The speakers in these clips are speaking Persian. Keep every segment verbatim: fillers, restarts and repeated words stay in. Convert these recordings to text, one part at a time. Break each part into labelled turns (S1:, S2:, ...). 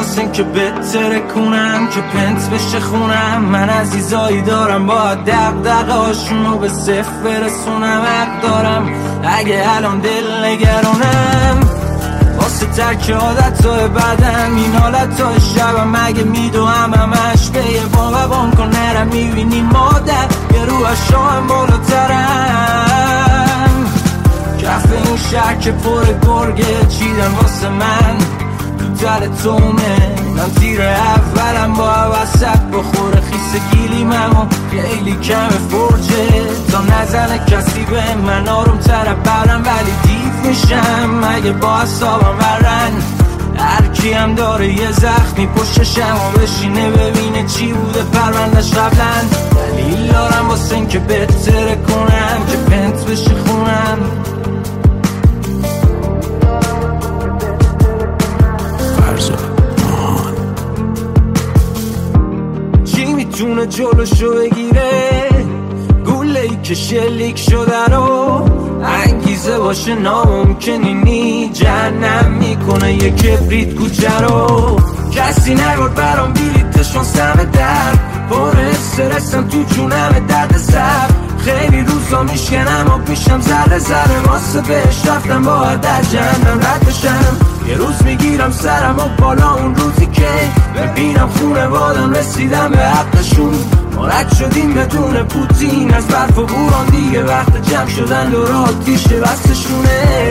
S1: واسه این که بهتره کنم که پنت بشه خونم. من عزیزایی دارم باید دق دقاشونو به صفر برسونم. حق دارم اگه الان دل نگرانم واسه ترک عادتهای بدم. این حالتهای شبم اگه میدوهم همش به یه بابا کن نرم. میبینی مادر یه روح شاهم بالاترم. کف این شهر که پر گرگه چیدم واسه من تو در تومه. من تیر اولم با وسط بخوره خیس گیلیمم و خیلی کم فرجه تا نزنه کسی به من. آروم تر برم ولی دیف میشم اگه با حسابم ورن. هر کی هم داره یه زخمی پشتشم و بشینه ببینه چی بوده پروندش قبلن. دلیل دارم واسه این که بهتره کنم که پنت بشه خونم. چی میتونه جلوشو بگیره گوله ای که شلیک شده رو انگیزه باشه ناممکنی نی جهنم میکنه یه کبریت کوچه رو. کسی نگرد برام بیلیتشون سم در پر استرسم تو جونم درد سر. خیلی روزا میشکنم و پیشم ذره ذره واسه بهش رفتم باید در جهنم رد بشم. یه روز میگیرم سرم و بالا اون روزی که ببینم خونه وادم رسیدم به حقشون. ما رد شدیم بدون پوتین از برف و بوران دیگه وقت جمع شدن دور آتیش بستشونه.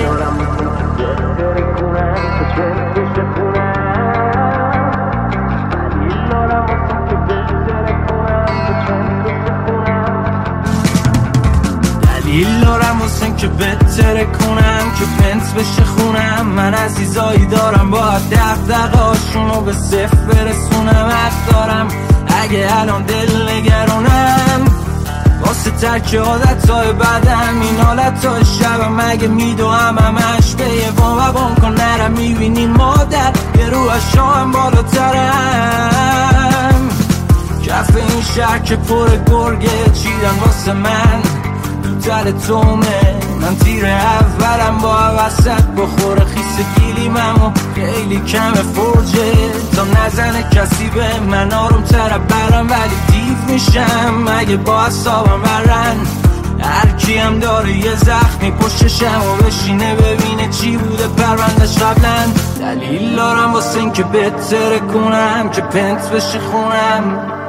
S1: دلیل دارم واسه این که بهتره کنم که پنت بشه خونم. من عزیزایی دارم باید دق دقاشونو به صفر برسونم. حق دارم اگه الان دل نگرانم واسه ترک عادتهای بدم. این حالتهای شبم اگه میدوهم همش به یه بابا کن نرم. میبینی مادر یه روح شاهم بالاترم. کف این شهر که پر گرگه چیدن واسه من در تومه. من تیر اولم با وسط بخوره خیس گیلیمم و خیلی کم فرجه تا نزنه کسی به من. آروم تر برم ولی دیف میشم اگه با حسابم ورن. هر کی هم داره یه زخمی پشتشم و بشینه ببینه چی بوده پروندش قبلن. دلیل دارم واسه این که بهتره کنم که پنت بشه خونم.